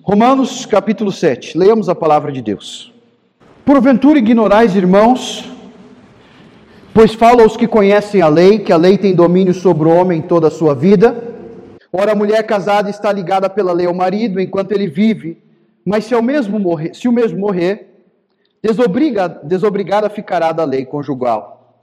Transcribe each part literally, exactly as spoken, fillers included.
Romanos capítulo sete, leamos a palavra de Deus. Porventura ignorais, irmãos, pois falo aos que conhecem a lei, que a lei tem domínio sobre o homem toda a sua vida. Ora, a mulher casada está ligada pela lei ao marido, enquanto ele vive, mas se, ao mesmo morrer, se o mesmo morrer, desobriga, desobrigada ficará da lei conjugal.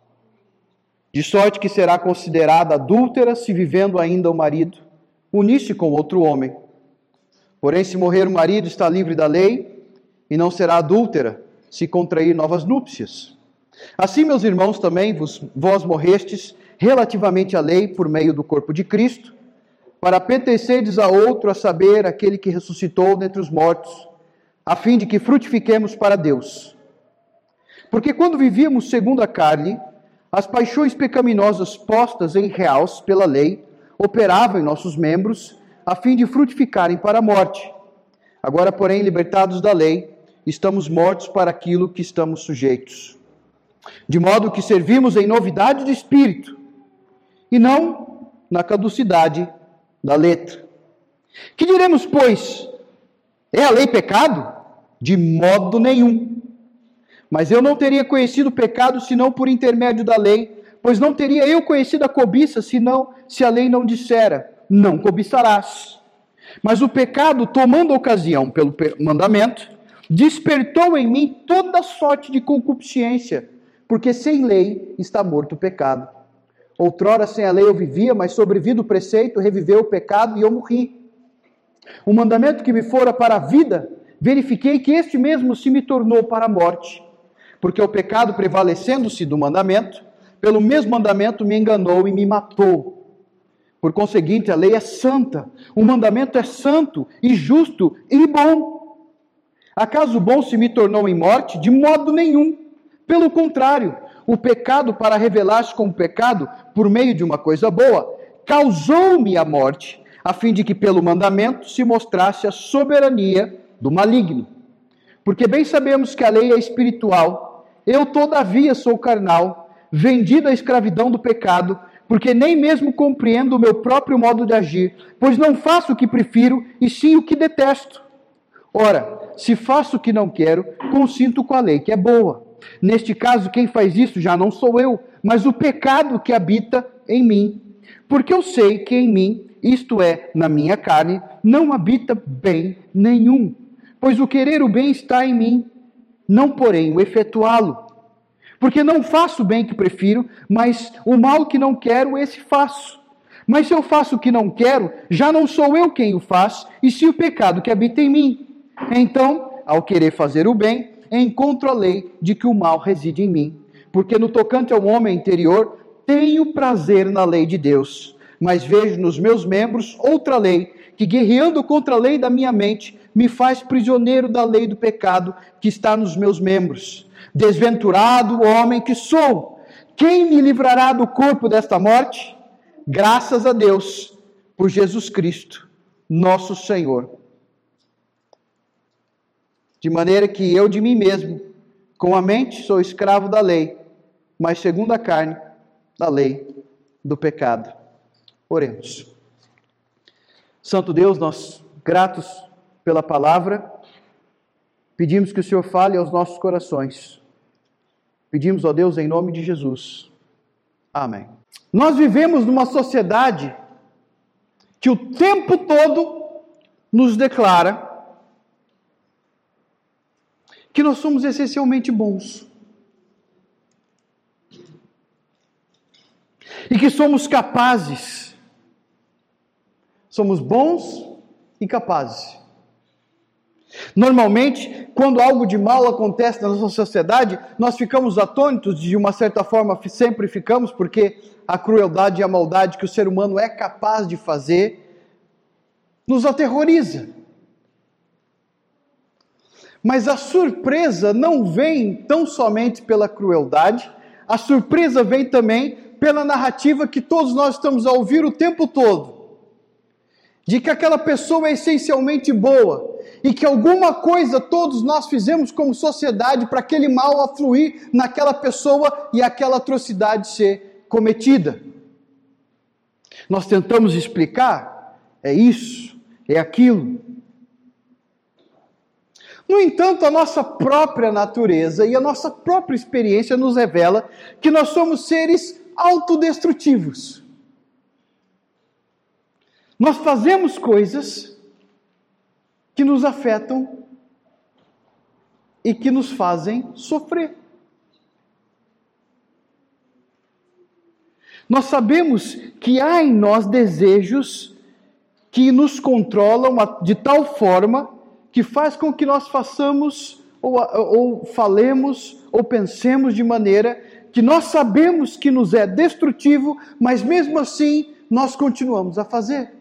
De sorte que será considerada adúltera se vivendo ainda o marido, unir-se com outro homem. Porém, se morrer o marido, está livre da lei, e não será adúltera se contrair novas núpcias. Assim, meus irmãos, também vos, vós morrestes relativamente à lei por meio do corpo de Cristo, para pertencerdes a outro, a saber, aquele que ressuscitou dentre os mortos, a fim de que frutifiquemos para Deus. Porque quando vivíamos segundo a carne, as paixões pecaminosas postas em reals pela lei operavam em nossos membros, a fim de frutificarem para a morte. Agora, porém, libertados da lei, estamos mortos para aquilo que estamos sujeitos. De modo que servimos em novidade de espírito, e não na caducidade da letra. Que diremos, pois? É a lei pecado? De modo nenhum. Mas eu não teria conhecido o pecado senão por intermédio da lei, pois não teria eu conhecido a cobiça senão se a lei não dissera: não cobiçarás. Mas o pecado, tomando ocasião pelo mandamento, despertou em mim toda sorte de concupiscência, porque sem lei está morto o pecado. Outrora sem a lei eu vivia, mas sobrevindo o preceito, reviveu o pecado e eu morri. O mandamento que me fora para a vida, verifiquei que este mesmo se me tornou para a morte, porque o pecado, prevalecendo-se do mandamento, pelo mesmo mandamento me enganou e me matou. Por conseguinte, a lei é santa, o mandamento é santo e justo e bom. Acaso o bom se me tornou em morte? De modo nenhum. Pelo contrário, o pecado, para revelar-se como pecado, por meio de uma coisa boa, causou-me a morte, a fim de que pelo mandamento se mostrasse a soberania do maligno. Porque bem sabemos que a lei é espiritual, eu todavia sou carnal, vendido à escravidão do pecado, porque nem mesmo compreendo o meu próprio modo de agir, pois não faço o que prefiro, e sim o que detesto. Ora, se faço o que não quero, consinto com a lei que é boa. Neste caso, quem faz isso já não sou eu, mas o pecado que habita em mim. Porque eu sei que em mim, isto é, na minha carne, não habita bem nenhum. Pois o querer o bem está em mim, não porém o efetuá-lo. Porque não faço o bem que prefiro, mas o mal que não quero, esse faço. Mas se eu faço o que não quero, já não sou eu quem o faz, e sim o pecado que habita em mim. Então, ao querer fazer o bem, encontro a lei de que o mal reside em mim. Porque no tocante ao homem interior, tenho prazer na lei de Deus, mas vejo nos meus membros outra lei, que guerreando contra a lei da minha mente, me faz prisioneiro da lei do pecado que está nos meus membros. Desventurado homem que sou, quem me livrará do corpo desta morte? Graças a Deus, por Jesus Cristo, nosso Senhor. De maneira que eu de mim mesmo, com a mente, sou escravo da lei, mas segundo a carne, da lei do pecado. Oremos. Santo Deus, nós gratos pela palavra, pedimos que o Senhor fale aos nossos corações. Pedimos, ó Deus, em nome de Jesus. Amém. Nós vivemos numa sociedade que o tempo todo nos declara que nós somos essencialmente bons. E que somos capazes. Somos bons e capazes. Normalmente, quando algo de mal acontece na nossa sociedade, nós ficamos atônitos, de uma certa forma sempre ficamos, porque a crueldade e a maldade que o ser humano é capaz de fazer nos aterroriza. Mas a surpresa não vem tão somente pela crueldade, a surpresa vem também pela narrativa que todos nós estamos a ouvir o tempo todo, de que aquela pessoa é essencialmente boa, e que alguma coisa todos nós fizemos como sociedade para aquele mal afluir naquela pessoa e aquela atrocidade ser cometida. Nós tentamos explicar, é isso, é aquilo. No entanto, a nossa própria natureza e a nossa própria experiência nos revela que nós somos seres autodestrutivos. Nós fazemos coisas que nos afetam e que nos fazem sofrer. Nós sabemos que há em nós desejos que nos controlam de tal forma que faz com que nós façamos ou, ou falemos ou pensemos de maneira que nós sabemos que nos é destrutivo, mas mesmo assim nós continuamos a fazer.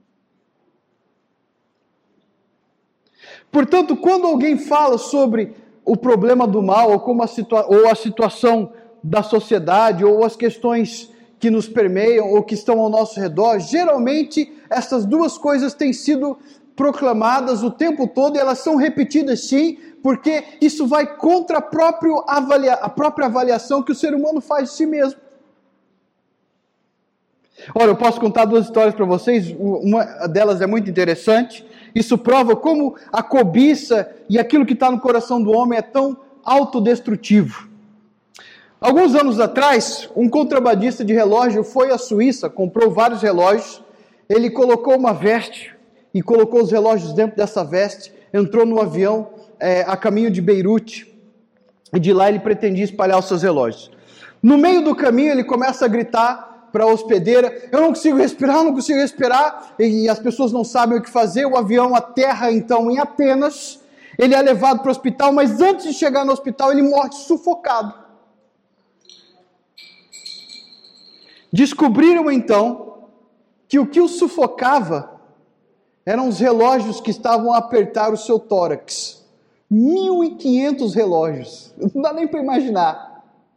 Portanto, quando alguém fala sobre o problema do mal, ou, como a, situa- ou a situação da sociedade, ou as questões que nos permeiam, ou que estão ao nosso redor, geralmente essas duas coisas têm sido proclamadas o tempo todo, e elas são repetidas sim, porque isso vai contra a própria, avalia- a própria avaliação que o ser humano faz de si mesmo. Olha, eu posso contar duas histórias para vocês, uma delas é muito interessante. Isso prova como a cobiça e aquilo que está no coração do homem é tão autodestrutivo. Alguns anos atrás, um contrabandista de relógio foi à Suíça, comprou vários relógios, ele colocou uma veste e colocou os relógios dentro dessa veste, entrou no avião é, a caminho de Beirute, e de lá ele pretendia espalhar os seus relógios. No meio do caminho ele começa a gritar para a hospedeira: eu não consigo respirar, eu não consigo respirar, e as pessoas não sabem o que fazer. O avião aterra então em Atenas, ele é levado para o hospital, mas antes de chegar no hospital ele morre sufocado. Descobriram então que o que o sufocava eram os relógios que estavam a apertar o seu tórax. mil e quinhentos relógios, não dá nem para imaginar.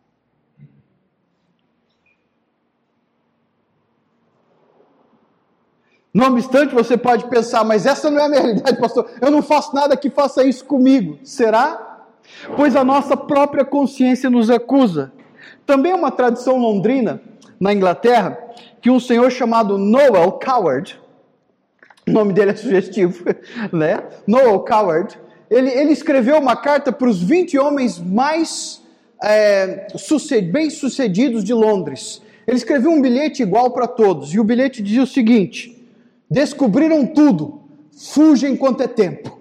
Não obstante, você pode pensar: mas essa não é a minha realidade, pastor, eu não faço nada que faça isso comigo. Será? Pois a nossa própria consciência nos acusa. Também é uma tradição londrina, na Inglaterra, que um senhor chamado Noel Coward, o nome dele é sugestivo, né? Noel Coward, ele, ele escreveu uma carta para os vinte homens mais é, suced, bem-sucedidos de Londres. Ele escreveu um bilhete igual para todos, e o bilhete dizia o seguinte: descobriram tudo, fuja enquanto é tempo.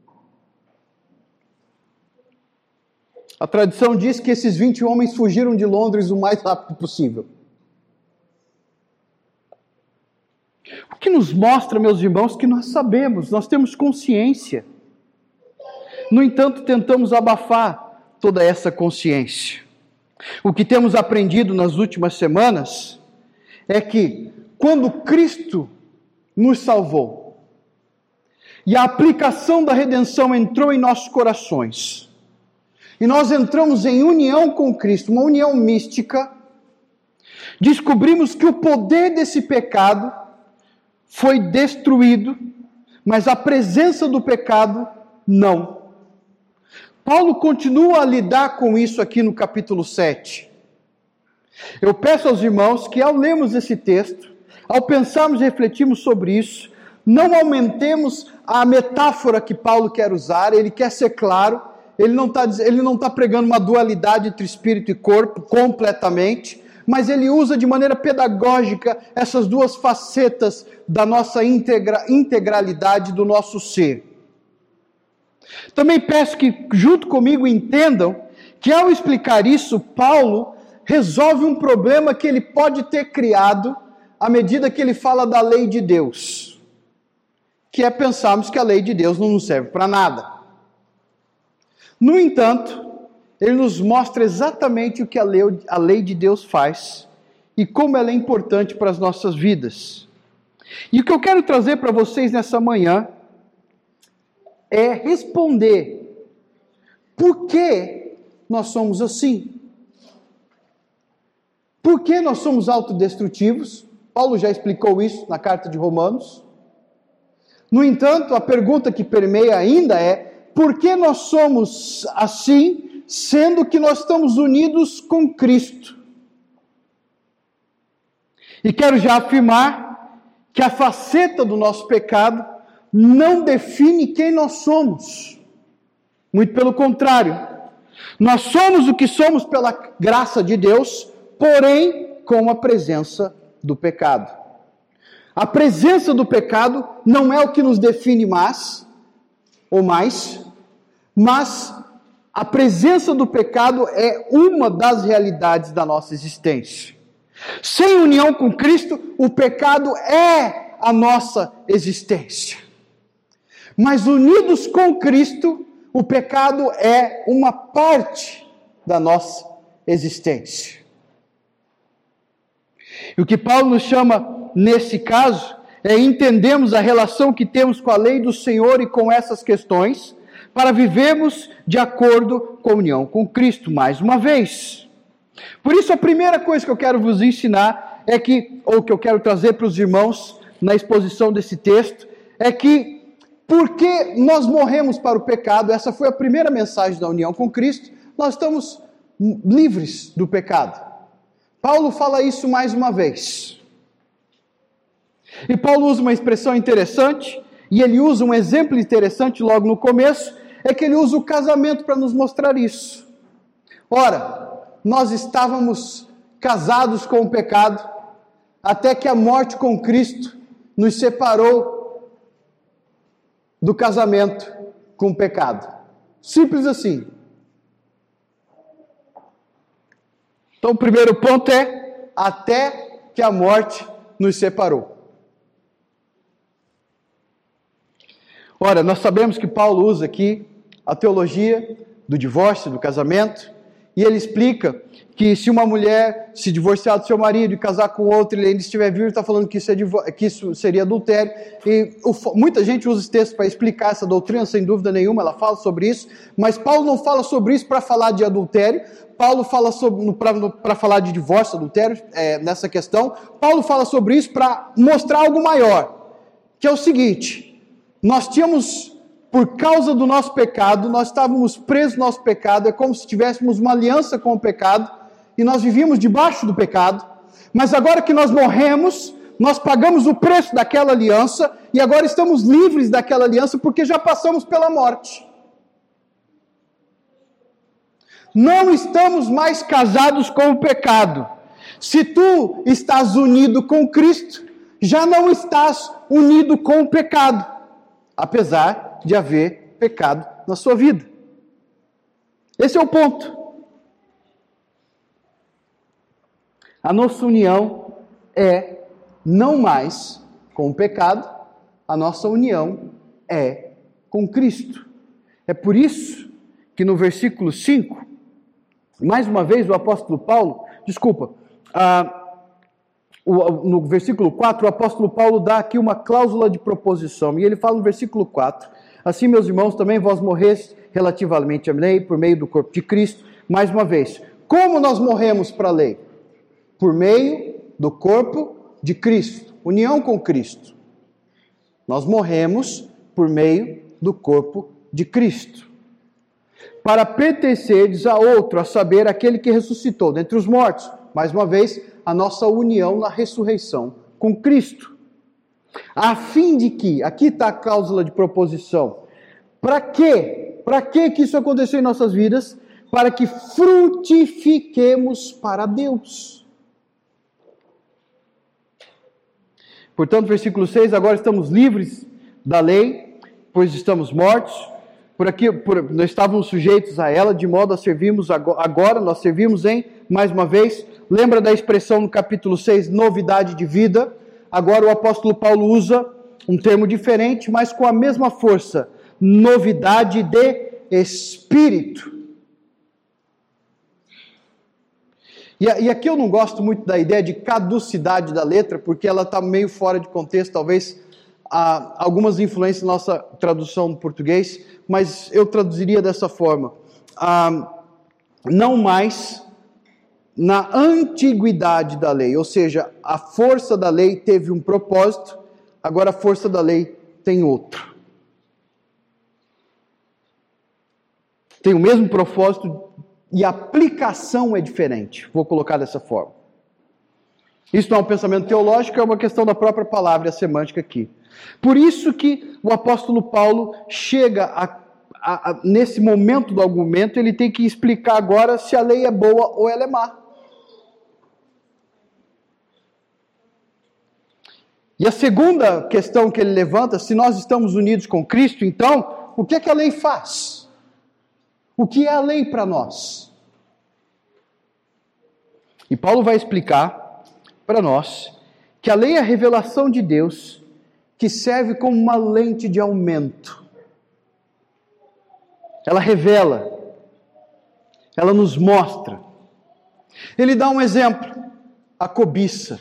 A tradição diz que esses vinte homens fugiram de Londres o mais rápido possível. O que nos mostra, meus irmãos, que nós sabemos, nós temos consciência. No entanto, tentamos abafar toda essa consciência. O que temos aprendido nas últimas semanas é que quando Cristo nos salvou e a aplicação da redenção entrou em nossos corações, e nós entramos em união com Cristo, uma união mística, descobrimos que o poder desse pecado foi destruído, mas a presença do pecado não. Paulo continua a lidar com isso aqui no capítulo sete. Eu peço aos irmãos que, ao lermos esse texto, ao pensarmos e refletirmos sobre isso, não aumentemos a metáfora que Paulo quer usar. Ele quer ser claro, ele não está ele não está pregando uma dualidade entre espírito e corpo completamente, mas ele usa de maneira pedagógica essas duas facetas da nossa integra, integralidade do nosso ser. Também peço que, junto comigo, entendam que, ao explicar isso, Paulo resolve um problema que ele pode ter criado à medida que ele fala da lei de Deus, que é pensarmos que a lei de Deus não nos serve para nada. No entanto, ele nos mostra exatamente o que a lei, a lei de Deus faz e como ela é importante para as nossas vidas. E o que eu quero trazer para vocês nessa manhã é responder por que nós somos assim. Por que nós somos autodestrutivos? Paulo já explicou isso na carta de Romanos. No entanto, a pergunta que permeia ainda é: por que nós somos assim, sendo que nós estamos unidos com Cristo? E quero já afirmar que a faceta do nosso pecado não define quem nós somos. Muito pelo contrário. Nós somos o que somos pela graça de Deus, porém com a presença do pecado. A presença do pecado não é o que nos define mais, ou mais, mas a presença do pecado é uma das realidades da nossa existência. Sem união com Cristo, o pecado é a nossa existência. Mas unidos com Cristo, o pecado é uma parte da nossa existência. E o que Paulo nos chama nesse caso é entendermos a relação que temos com a lei do Senhor e com essas questões, para vivermos de acordo com a união com Cristo, mais uma vez. Por isso, a primeira coisa que eu quero vos ensinar é que, ou que eu quero trazer para os irmãos na exposição desse texto, é que porque nós morremos para o pecado, essa foi a primeira mensagem da união com Cristo, nós estamos livres do pecado. Paulo fala isso mais uma vez. E Paulo usa uma expressão interessante, e ele usa um exemplo interessante logo no começo, é que ele usa o casamento para nos mostrar isso. Ora, nós estávamos casados com o pecado, até que a morte com Cristo nos separou do casamento com o pecado. Simples assim. Então o primeiro ponto é, até que a morte nos separou. Ora, nós sabemos que Paulo usa aqui a teologia do divórcio, do casamento, e ele explica que se uma mulher se divorciar do seu marido e casar com outro, ele ainda estiver vivo, ele está falando que isso, é, que isso seria adultério. E o, muita gente usa esse texto para explicar essa doutrina, sem dúvida nenhuma, ela fala sobre isso, mas Paulo não fala sobre isso para falar de adultério, Paulo fala para falar de divórcio, adultério, é, nessa questão. Paulo fala sobre isso para mostrar algo maior, que é o seguinte: nós tínhamos, por causa do nosso pecado, nós estávamos presos no nosso pecado, é como se tivéssemos uma aliança com o pecado, e nós vivíamos debaixo do pecado, mas agora que nós morremos, nós pagamos o preço daquela aliança, e agora estamos livres daquela aliança, porque já passamos pela morte. Não estamos mais casados com o pecado. Se tu estás unido com Cristo, já não estás unido com o pecado, apesar de haver pecado na sua vida. Esse é o ponto. A nossa união é não mais com o pecado, a nossa união é com Cristo. É por isso que no versículo cinco, mais uma vez o apóstolo Paulo, desculpa, ah, no versículo quatro, o apóstolo Paulo dá aqui uma cláusula de proposição, e ele fala no versículo quatro, assim, meus irmãos, também vós morreste relativamente à lei, por meio do corpo de Cristo. Mais uma vez, como nós morremos para a lei? Por meio do corpo de Cristo, união com Cristo. Nós morremos por meio do corpo de Cristo, para pertencerdes a outro, a saber, aquele que ressuscitou dentre os mortos. Mais uma vez, a nossa união na ressurreição com Cristo. A fim de que, aqui está a cláusula de proposição, para quê? Para que que isso aconteceu em nossas vidas? Para que frutifiquemos para Deus. Portanto, versículo seis, agora estamos livres da lei, pois estamos mortos. Por aqui, por, nós estávamos sujeitos a ela, de modo a servirmos agora, agora, nós servimos em, mais uma vez, lembra da expressão no capítulo seis, novidade de vida? Agora o apóstolo Paulo usa um termo diferente, mas com a mesma força, novidade de espírito. E, e aqui eu não gosto muito da ideia de caducidade da letra, porque ela está meio fora de contexto, talvez há algumas influências na nossa tradução do português, mas eu traduziria dessa forma: ah, não mais na antiguidade da lei, ou seja, a força da lei teve um propósito, agora a força da lei tem outro. Tem o mesmo propósito e a aplicação é diferente. Vou colocar dessa forma. Isso não é um pensamento teológico, é uma questão da própria palavra e a semântica aqui. Por isso que o apóstolo Paulo chega a, a, a, nesse momento do argumento, ele tem que explicar agora se a lei é boa ou ela é má. E a segunda questão que ele levanta, se nós estamos unidos com Cristo, então, o que é que a lei faz? O que é a lei para nós? E Paulo vai explicar para nós que a lei é a revelação de Deus que serve como uma lente de aumento. Ela revela, ela nos mostra. Ele dá um exemplo, a cobiça.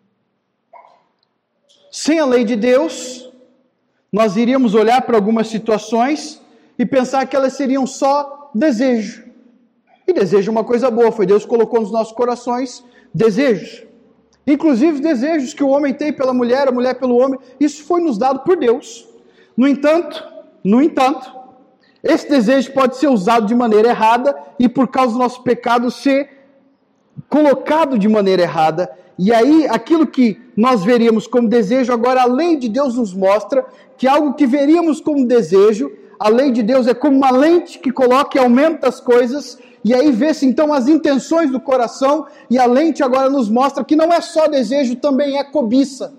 Sem a lei de Deus, nós iríamos olhar para algumas situações e pensar que elas seriam só desejo. E desejo é uma coisa boa, foi Deus que colocou nos nossos corações desejos. Inclusive os desejos que o homem tem pela mulher, a mulher pelo homem, isso foi nos dado por Deus. No entanto, no entanto, esse desejo pode ser usado de maneira errada e por causa do nosso pecado ser colocado de maneira errada. E aí, aquilo que nós veríamos como desejo, agora a lei de Deus nos mostra que algo que veríamos como desejo, a lei de Deus é como uma lente que coloca e aumenta as coisas, e aí vê-se então as intenções do coração, e a lente agora nos mostra que não é só desejo, também é cobiça.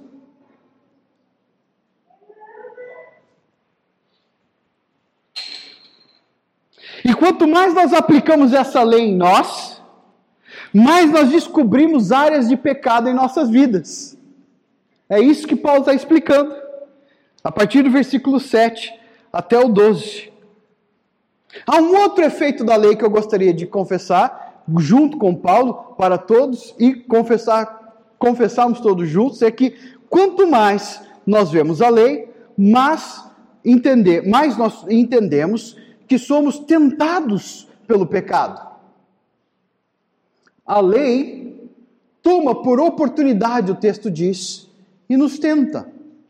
E quanto mais nós aplicamos essa lei em nós, mais nós descobrimos áreas de pecado em nossas vidas. É isso que Paulo está explicando, a partir do versículo sete até o doze. Há um outro efeito da lei que eu gostaria de confessar, junto com Paulo, para todos, e confessar, confessarmos todos juntos, é que quanto mais nós vemos a lei, mais, entender, mais nós entendemos que somos tentados pelo pecado. A lei toma por oportunidade, o texto diz, e nos tenta.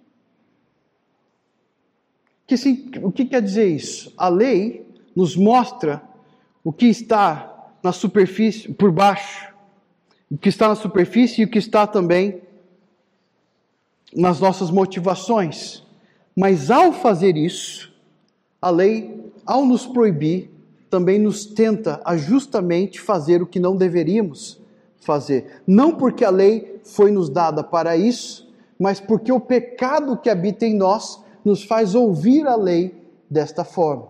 Que, sim, o que quer dizer isso? A lei nos mostra o que está na superfície, por baixo, o que está na superfície e o que está também nas nossas motivações. Mas ao fazer isso, a lei, ao nos proibir, também nos tenta a justamente fazer o que não deveríamos fazer. Não porque a lei foi nos dada para isso, mas porque o pecado que habita em nós nos faz ouvir a lei desta forma.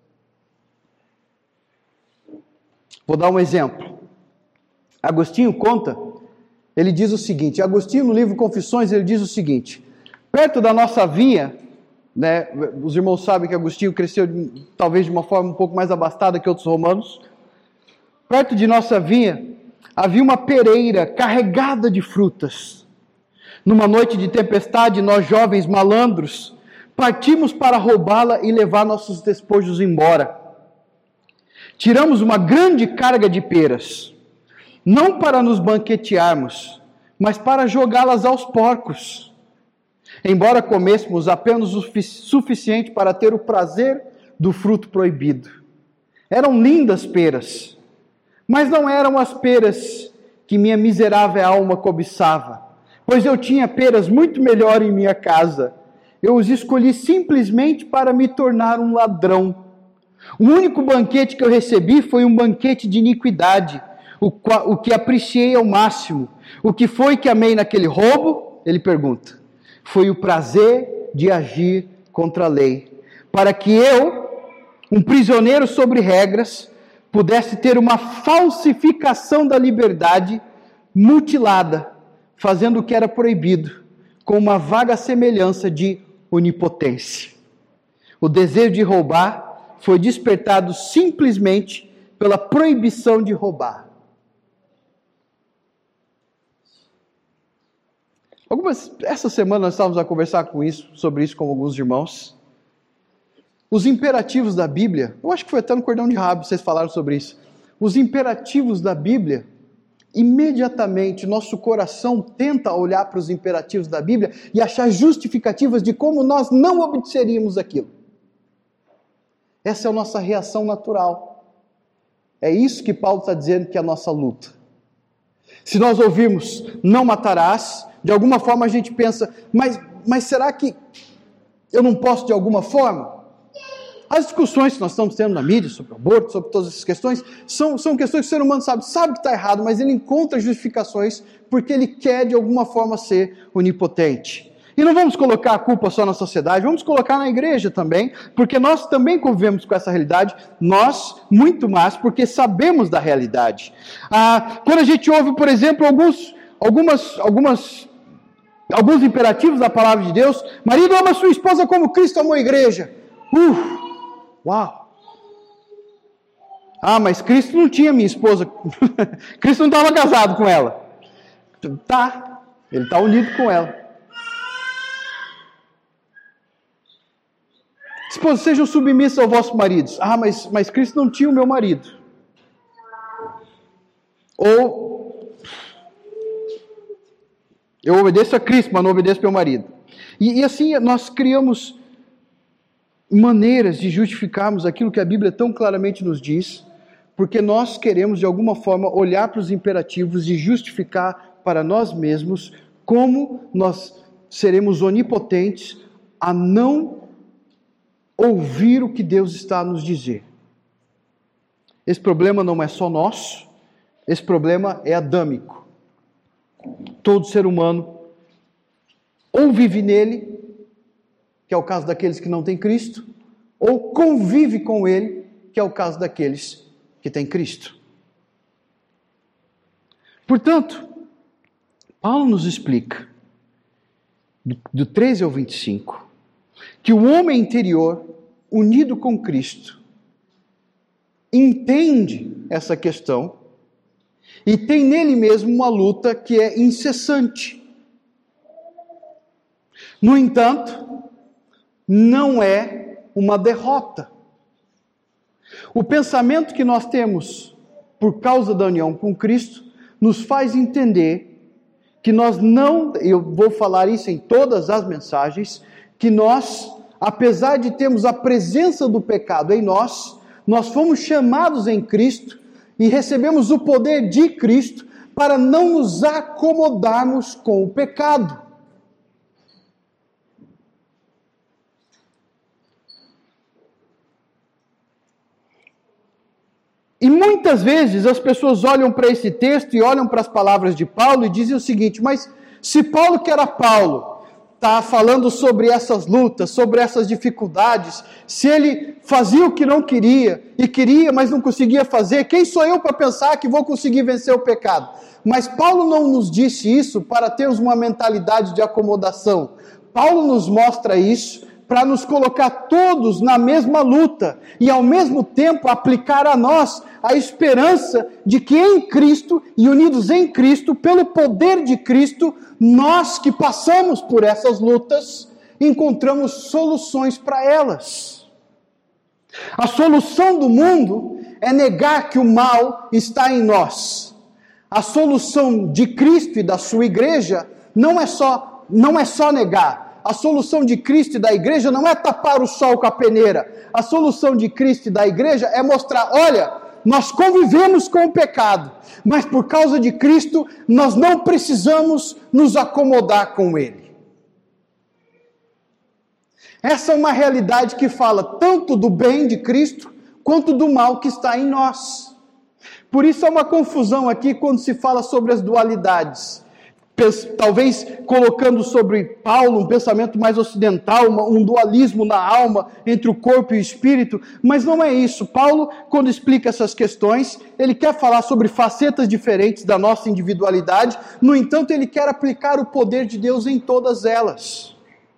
Vou dar um exemplo. Agostinho conta, ele diz o seguinte, Agostinho no livro Confissões, ele diz o seguinte, perto da nossa vinha, né, os irmãos sabem que Agostinho cresceu talvez de uma forma um pouco mais abastada que outros romanos, perto de nossa vinha havia uma pereira carregada de frutas. Numa noite de tempestade, nós jovens malandros partimos para roubá-la e levar nossos despojos embora. Tiramos uma grande carga de peras, não para nos banquetearmos, mas para jogá-las aos porcos. Embora comêssemos apenas o suficiente para ter o prazer do fruto proibido. Eram lindas peras, mas não eram as peras que minha miserável alma cobiçava, pois eu tinha peras muito melhor em minha casa. Eu os escolhi simplesmente para me tornar um ladrão. O único banquete que eu recebi foi um banquete de iniquidade, o, qual, o que apreciei ao máximo. O que foi que amei naquele roubo? Ele pergunta. Foi o prazer de agir contra a lei, para que eu, um prisioneiro sobre regras, pudesse ter uma falsificação da liberdade mutilada, fazendo o que era proibido, com uma vaga semelhança de onipotência. O desejo de roubar foi despertado simplesmente pela proibição de roubar. Algumas, essa semana nós estávamos a conversar com isso, sobre isso com alguns irmãos. Os imperativos da Bíblia, eu acho que foi até no Cordão de Rabo, vocês falaram sobre isso. Os imperativos da Bíblia, imediatamente nosso coração tenta olhar para os imperativos da Bíblia e achar justificativas de como nós não obedeceríamos aquilo. Essa é a nossa reação natural. É isso que Paulo está dizendo que é a nossa luta. Se nós ouvirmos, não matarás, de alguma forma a gente pensa, mas, mas será que eu não posso de alguma forma? As discussões que nós estamos tendo na mídia sobre o aborto, sobre todas essas questões, são, são questões que o ser humano sabe, sabe que está errado, mas ele encontra justificações porque ele quer de alguma forma ser onipotente. E não vamos colocar a culpa só na sociedade, vamos colocar na igreja também, porque nós também convivemos com essa realidade, nós muito mais, porque sabemos da realidade. Ah, quando a gente ouve, por exemplo, alguns, algumas, algumas, alguns imperativos da palavra de Deus, marido ama sua esposa como Cristo amou a igreja. Uh, uau! Ah, mas Cristo não tinha minha esposa, Cristo não estava casado com ela. Tá, ele está unido com ela. Esposa, sejam submissos aos vossos maridos. Ah, mas, mas Cristo não tinha o meu marido. Ou, eu obedeço a Cristo, mas não obedeço ao meu marido. E, e assim nós criamos maneiras de justificarmos aquilo que a Bíblia tão claramente nos diz, porque nós queremos de alguma forma olhar para os imperativos e justificar para nós mesmos como nós seremos onipotentes a não ouvir o que Deus está a nos dizer. Esse problema não é só nosso, esse problema é adâmico. Todo ser humano ou vive nele, que é o caso daqueles que não têm Cristo, ou convive com ele, que é o caso daqueles que têm Cristo. Portanto, Paulo nos explica, do, do treze ao vinte e cinco, que o homem interior, unido com Cristo, entende essa questão e tem nele mesmo uma luta que é incessante. No entanto, não é uma derrota. O pensamento que nós temos por causa da união com Cristo nos faz entender que nós não, eu vou falar isso em todas as mensagens, que nós, apesar de termos a presença do pecado em nós, nós fomos chamados em Cristo e recebemos o poder de Cristo para não nos acomodarmos com o pecado. E muitas vezes as pessoas olham para esse texto e olham para as palavras de Paulo e dizem o seguinte: mas se Paulo, que era Paulo, está falando sobre essas lutas, sobre essas dificuldades, se ele fazia o que não queria, e queria, mas não conseguia fazer, quem sou eu para pensar que vou conseguir vencer o pecado? Mas Paulo não nos disse isso para termos uma mentalidade de acomodação. Paulo nos mostra isso para nos colocar todos na mesma luta e ao mesmo tempo aplicar a nós a esperança de que em Cristo e unidos em Cristo, pelo poder de Cristo, nós que passamos por essas lutas, encontramos soluções para elas. A solução do mundo é negar que o mal está em nós. A solução de Cristo e da sua igreja não é só, não é só negar. A solução de Cristo e da igreja não é tapar o sol com a peneira. A solução de Cristo e da igreja é mostrar, olha, nós convivemos com o pecado, mas por causa de Cristo, nós não precisamos nos acomodar com ele. Essa é uma realidade que fala tanto do bem de Cristo, quanto do mal que está em nós. Por isso há uma confusão aqui quando se fala sobre as dualidades. Talvez colocando sobre Paulo um pensamento mais ocidental, um dualismo na alma entre o corpo e o espírito, mas não é isso. Paulo, quando explica essas questões, ele quer falar sobre facetas diferentes da nossa individualidade, no entanto, ele quer aplicar o poder de Deus em todas elas.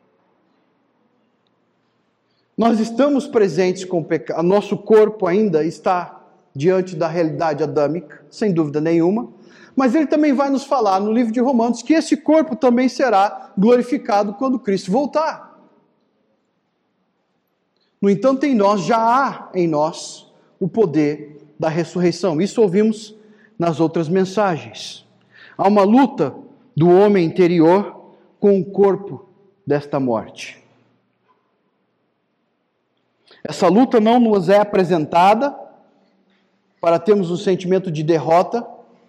Nós estamos presentes com o pecado, nosso corpo ainda está diante da realidade adâmica, sem dúvida nenhuma. Mas ele também vai nos falar no livro de Romanos que esse corpo também será glorificado quando Cristo voltar. No entanto, em nós, já há em nós o poder da ressurreição. Isso ouvimos nas outras mensagens. Há uma luta do homem interior com o corpo desta morte. Essa luta não nos é apresentada para termos um sentimento de derrota,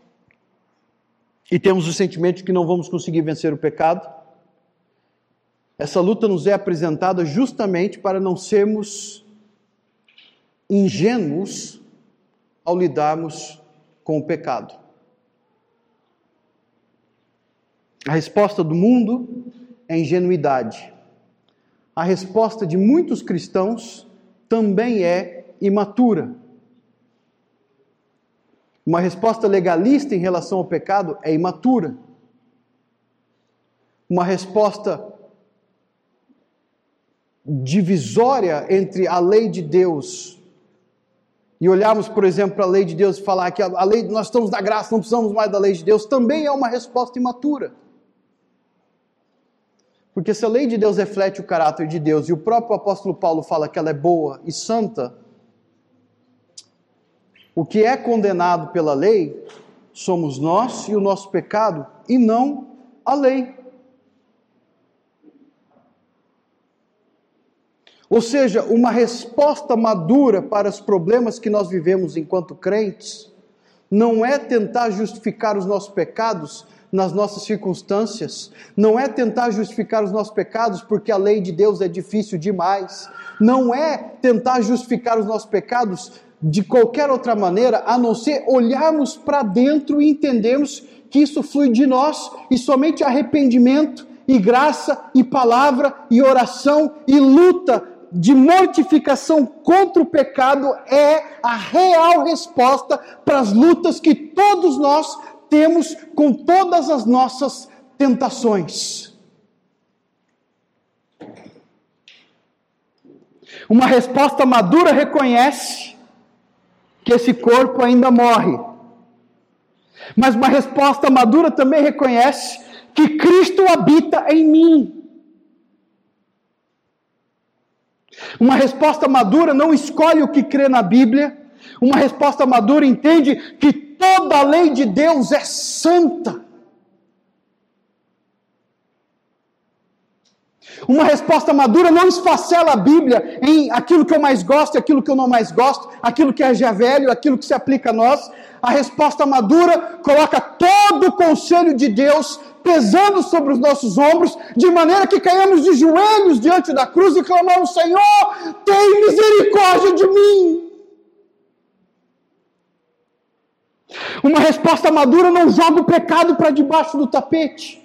e temos o sentimento de que não vamos conseguir vencer o pecado. Essa luta nos é apresentada justamente para não sermos ingênuos ao lidarmos com o pecado. A resposta do mundo é ingenuidade. A resposta de muitos cristãos também é imatura. Uma resposta legalista em relação ao pecado é imatura. Uma resposta divisória entre a lei de Deus e olharmos, por exemplo, para a lei de Deus e falar que a lei, nós estamos na graça, não precisamos mais da lei de Deus, também é uma resposta imatura. Porque se a lei de Deus reflete o caráter de Deus e o próprio apóstolo Paulo fala que ela é boa e santa, o que é condenado pela lei somos nós e o nosso pecado, e não a lei. Ou seja, uma resposta madura para os problemas que nós vivemos enquanto crentes não é tentar justificar os nossos pecados nas nossas circunstâncias, não é tentar justificar os nossos pecados porque a lei de Deus é difícil demais, não é tentar justificar os nossos pecados de qualquer outra maneira, a não ser olharmos para dentro e entendermos que isso flui de nós, e somente arrependimento, e graça, e palavra, e oração, e luta de mortificação contra o pecado é a real resposta para as lutas que todos nós temos com todas as nossas tentações. Uma resposta madura reconhece que esse corpo ainda morre. Mas uma resposta madura também reconhece que Cristo habita em mim. Uma resposta madura não escolhe o que crê na Bíblia. Uma resposta madura entende que toda a lei de Deus é santa. Uma resposta madura não esfacela a Bíblia em aquilo que eu mais gosto e aquilo que eu não mais gosto, aquilo que é já velho, aquilo que se aplica a nós. A resposta madura coloca todo o conselho de Deus pesando sobre os nossos ombros, de maneira que caímos de joelhos diante da cruz e clamamos: Senhor, tem misericórdia de mim. Uma resposta madura não joga o pecado para debaixo do tapete.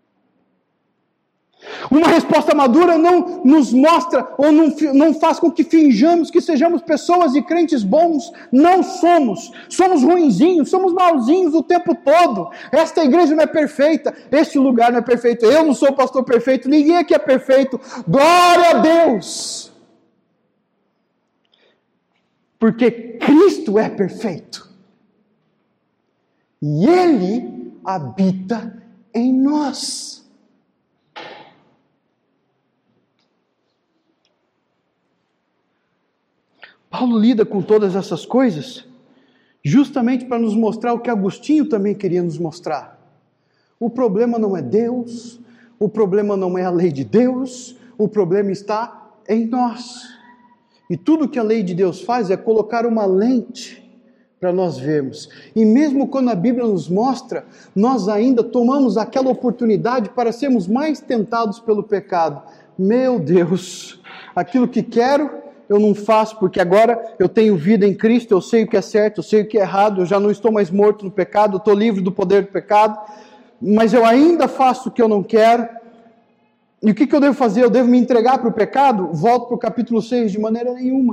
Uma resposta madura não nos mostra ou não, não faz com que finjamos que sejamos pessoas e crentes bons. Não somos. Somos ruinzinhos, somos malzinhos o tempo todo. Esta igreja não é perfeita, este lugar não é perfeito, eu não sou pastor perfeito, ninguém aqui é perfeito. Glória a Deus! Porque Cristo é perfeito. E Ele habita em nós. Paulo lida com todas essas coisas justamente para nos mostrar o que Agostinho também queria nos mostrar. O problema não é Deus, o problema não é a lei de Deus, o problema está em nós. E tudo que a lei de Deus faz é colocar uma lente para nós vermos. E mesmo quando a Bíblia nos mostra, nós ainda tomamos aquela oportunidade para sermos mais tentados pelo pecado. Meu Deus, aquilo que quero eu não faço, porque agora eu tenho vida em Cristo, eu sei o que é certo, eu sei o que é errado, eu já não estou mais morto no pecado, eu estou livre do poder do pecado, mas eu ainda faço o que eu não quero. E o que, que eu devo fazer? Eu devo me entregar para o pecado? Volto para o capítulo seis, de maneira nenhuma.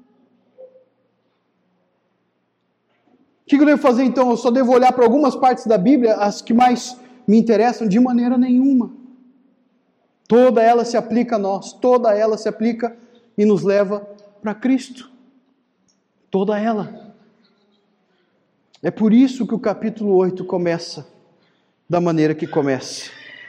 O que, que eu devo fazer então? Eu só devo olhar para algumas partes da Bíblia, as que mais me interessam? De maneira nenhuma. Toda ela se aplica a nós, toda ela se aplica e nos leva para Cristo. Toda ela. É por isso que o capítulo oito começa da maneira que começa.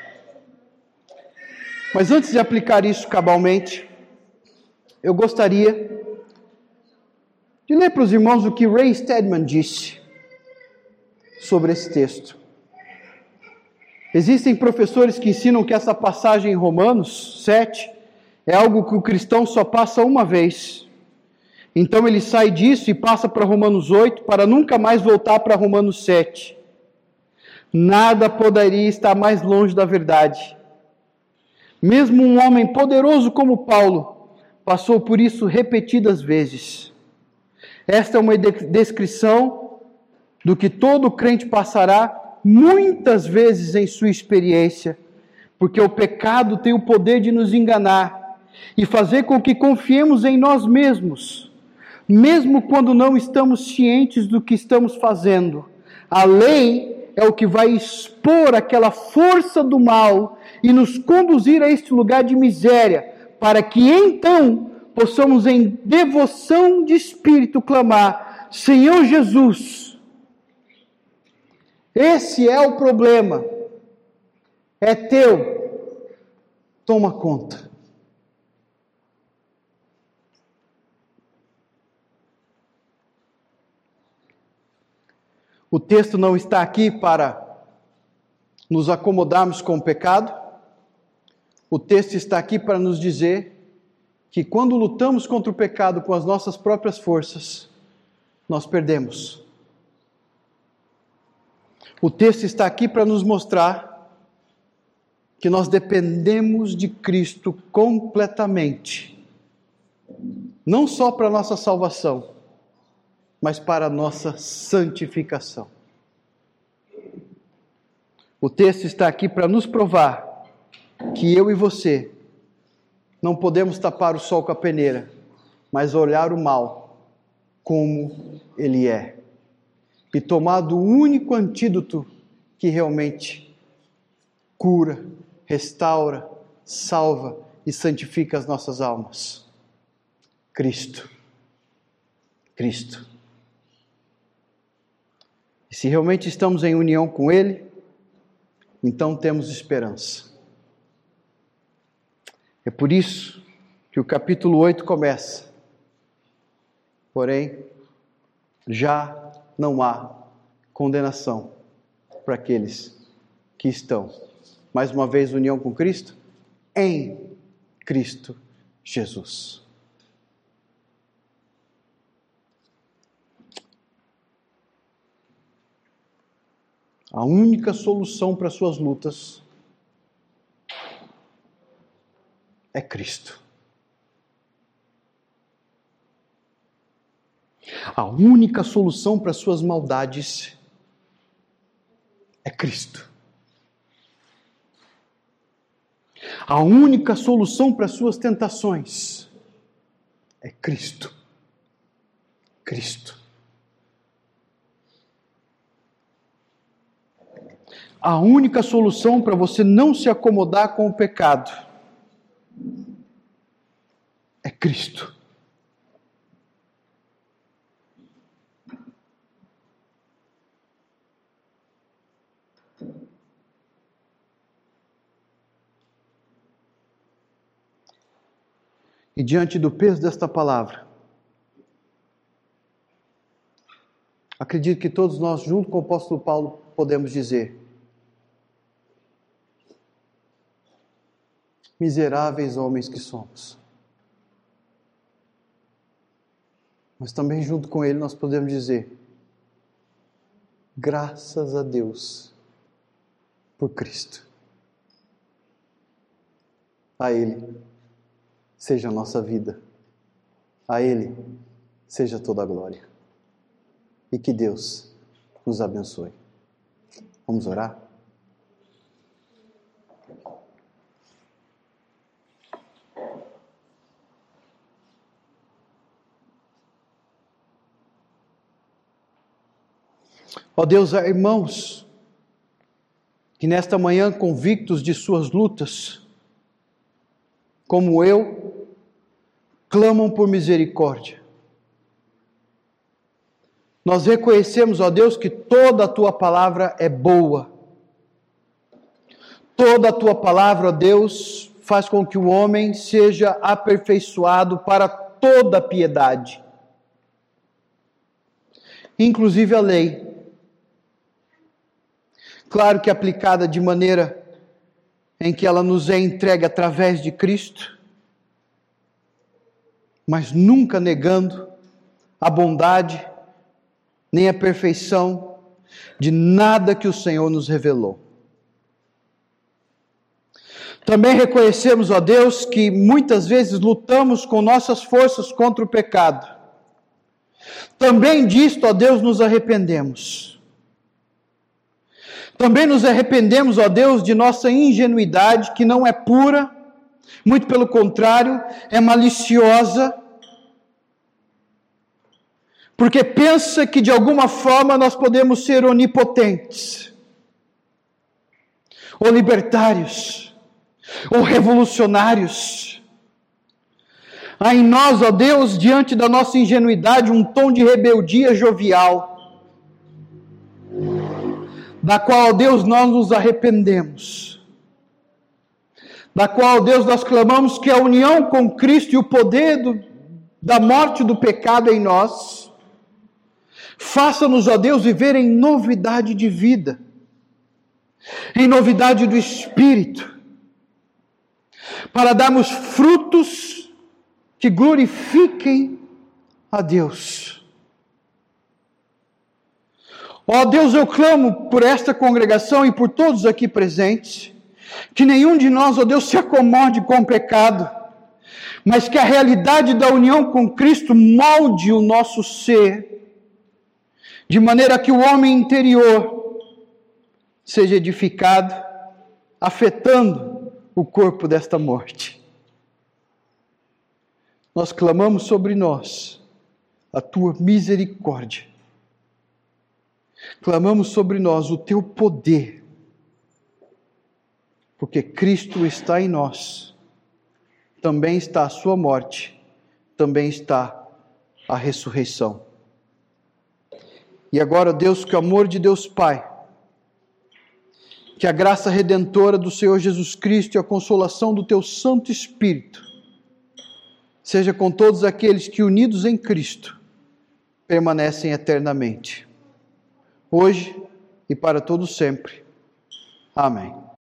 Mas antes de aplicar isso cabalmente, eu gostaria de ler para os irmãos o que Ray Stedman disse sobre esse texto. Existem professores que ensinam que essa passagem em Romanos sete é algo que o cristão só passa uma vez. Então ele sai disso e passa para Romanos oito para nunca mais voltar para Romanos sete. Nada poderia estar mais longe da verdade. Mesmo um homem poderoso como Paulo passou por isso repetidas vezes. Esta é uma descrição do que todo crente passará muitas vezes em sua experiência, porque o pecado tem o poder de nos enganar e fazer com que confiemos em nós mesmos, mesmo quando não estamos cientes do que estamos fazendo. A lei é o que vai expor aquela força do mal e nos conduzir a este lugar de miséria, para que então possamos em devoção de espírito clamar: Senhor Jesus, esse é o problema, é teu, toma conta. O texto não está aqui para nos acomodarmos com o pecado. O texto está aqui para nos dizer que quando lutamos contra o pecado com as nossas próprias forças, nós perdemos. O texto está aqui para nos mostrar que nós dependemos de Cristo completamente, não só para a nossa salvação, mas para a nossa santificação. O texto está aqui para nos provar que eu e você não podemos tapar o sol com a peneira, mas olhar o mal como ele é, e tomar do único antídoto que realmente cura, restaura, salva e santifica as nossas almas: Cristo. Cristo. E se realmente estamos em união com Ele, então temos esperança. É por isso que o capítulo oito começa: porém, já não há condenação para aqueles que estão, mais uma vez, união com Cristo, em Cristo Jesus. A única solução para suas lutas é Cristo. A única solução para suas maldades é Cristo. A única solução para suas tentações é Cristo. Cristo. A única solução para você não se acomodar com o pecado é Cristo. E diante do peso desta palavra, acredito que todos nós, junto com o apóstolo Paulo, podemos dizer: miseráveis homens que somos. Mas também junto com ele nós podemos dizer: graças a Deus por Cristo. A Ele seja a nossa vida. A Ele seja toda a glória. E que Deus nos abençoe. Vamos orar? Ó Deus, irmãos, que nesta manhã, convictos de suas lutas, como eu, clamam por misericórdia. Nós reconhecemos, ó Deus, que toda a Tua palavra é boa. Toda a Tua palavra, ó Deus, faz com que o homem seja aperfeiçoado para toda a piedade, inclusive a lei. Claro que aplicada de maneira em que ela nos é entregue através de Cristo, mas nunca negando a bondade, nem a perfeição de nada que o Senhor nos revelou. Também reconhecemos, ó Deus, que muitas vezes lutamos com nossas forças contra o pecado, Também disto, ó Deus, nos arrependemos. Também nos arrependemos, ó Deus, de nossa ingenuidade, que não é pura, muito pelo contrário, é maliciosa, porque pensa que de alguma forma nós podemos ser onipotentes, ou libertários, ou revolucionários. Há em nós, ó Deus, diante da nossa ingenuidade, um tom de rebeldia jovial, da qual, ó Deus, nós nos arrependemos, da qual, ó Deus, nós clamamos que a união com Cristo e o poder do, da morte do pecado em nós, faça-nos, ó Deus, viver em novidade de vida, em novidade do Espírito, para darmos frutos que glorifiquem a Deus. Ó Deus, eu clamo por esta congregação e por todos aqui presentes, que nenhum de nós, ó Deus, se acomode com o pecado, mas que a realidade da união com Cristo molde o nosso ser, de maneira que o homem interior seja edificado, afetando o corpo desta morte. Nós clamamos sobre nós a tua misericórdia. Clamamos sobre nós o teu poder, porque Cristo está em nós. Também está a sua morte, também está a ressurreição. E agora, Deus, que o amor de Deus Pai, que a graça redentora do Senhor Jesus Cristo e a consolação do teu Santo Espírito seja com todos aqueles que, unidos em Cristo, permanecem eternamente, hoje e para todo sempre. Amém.